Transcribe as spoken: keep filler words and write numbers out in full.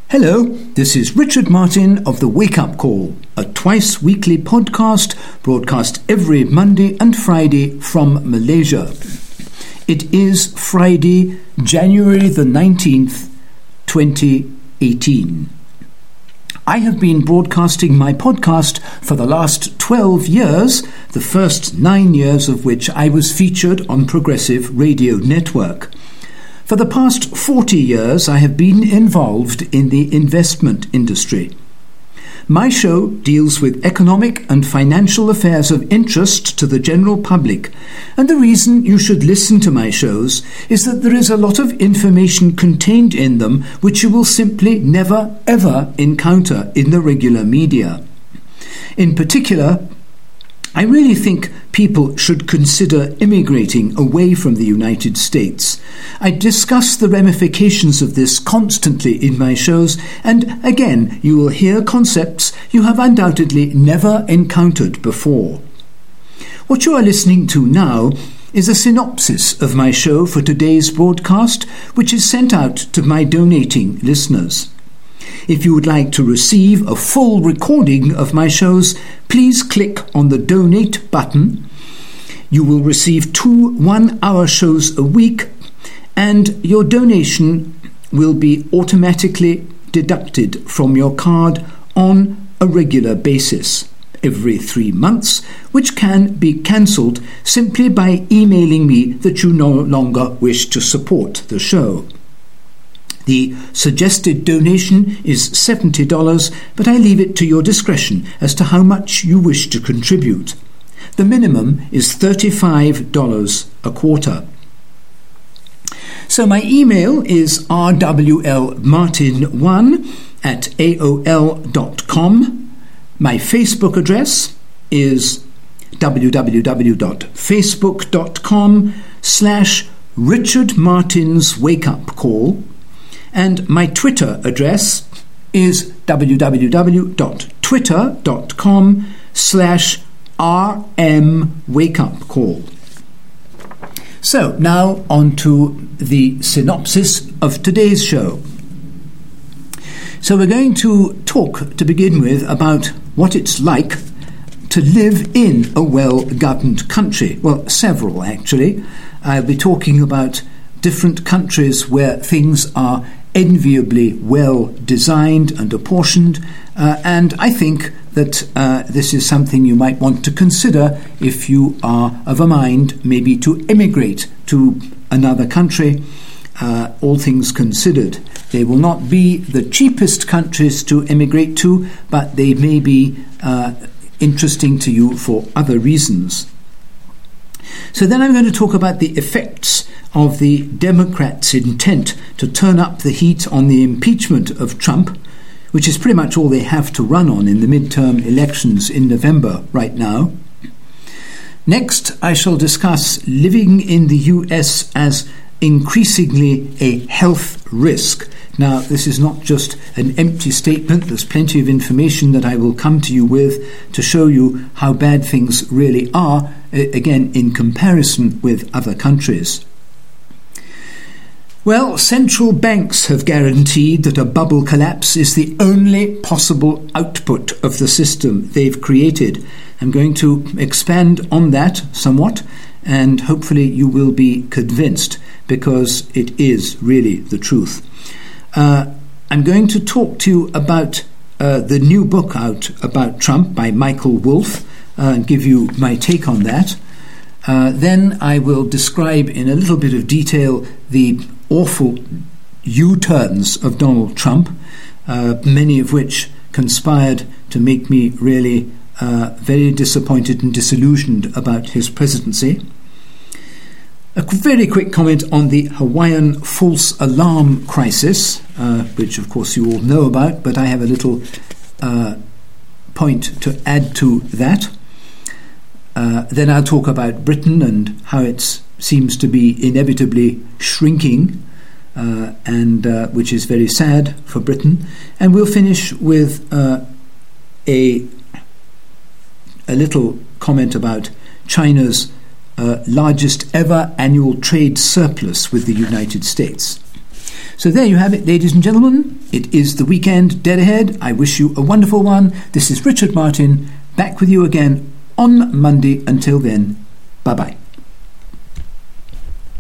Hello, this is Richard Martin of The Wake Up Call, a twice-weekly podcast broadcast every Monday and Friday from Malaysia. It is Friday, January the nineteenth, twenty eighteen. I have been broadcasting my podcast for the last twelve years, the first nine years of which I was featured on Progressive Radio Network. For the past forty years, I have been involved in the investment industry. My show deals with economic and financial affairs of interest to the general public, and the reason you should listen to my shows is that there is a lot of information contained in them which you will simply never ever encounter in the regular media. In particular, I really think people should consider immigrating away from the United States. I discuss the ramifications of this constantly in my shows, and again you will hear concepts you have undoubtedly never encountered before. What you are listening to now is a synopsis of my show for today's broadcast, which is sent out to my donating listeners. If you would like to receive a full recording of my shows, please click on the donate button. You will receive two one-hour shows a week, and your donation will be automatically deducted from your card on a regular basis every three months, which can be cancelled simply by emailing me that you no longer wish to support the show. The suggested donation is seventy dollars, but I leave it to your discretion as to how much you wish to contribute. The minimum is thirty-five dollars a quarter. So my email is r w l martin one at a o l dot com. My Facebook address is w w w dot facebook dot com slash Richard Martin's Wake Up Call. And my Twitter address is w w w dot twitter dot com slash r m wake up call. So now on to the synopsis of today's show. So we're going to talk to begin with about what it's like to live in a well-governed country. Well, several actually. I'll be talking about different countries where things are enviably well designed and apportioned, uh, and I think that uh, this is something you might want to consider if you are of a mind maybe to emigrate to another country. Uh, all things considered, they will not be the cheapest countries to emigrate to, but they may be uh, interesting to you for other reasons. So then I'm going to talk about the effects of the Democrats' intent to turn up the heat on the impeachment of Trump, which is pretty much all they have to run on in the midterm elections in November right now. Next, I shall discuss living in the U S as increasingly a health risk. Now, this is not just an empty statement. There's plenty of information that I will come to you with to show you how bad things really are, again, in comparison with other countries. Well, central banks have guaranteed that a bubble collapse is the only possible output of the system they've created. I'm going to expand on that somewhat, and hopefully you will be convinced, because it is really the truth. Uh, I'm going to talk to you about uh, the new book out about Trump by Michael Wolff, uh, and give you my take on that. Uh, then I will describe in a little bit of detail the awful U-turns of Donald Trump, uh, many of which conspired to make me really uh, very disappointed and disillusioned about his presidency. A very quick comment on the Hawaiian false alarm crisis, uh, which of course you all know about, but I have a little uh, point to add to that. Uh, then I'll talk about Britain and how it seems to be inevitably shrinking, uh, and uh, which is very sad for Britain. And we'll finish with uh, a a little comment about China's uh, largest ever annual trade surplus with the United States. So there you have it, ladies and gentlemen. It is the weekend dead ahead. I wish you a wonderful one. This is Richard Martin, back with you again on Monday. Until then, bye-bye.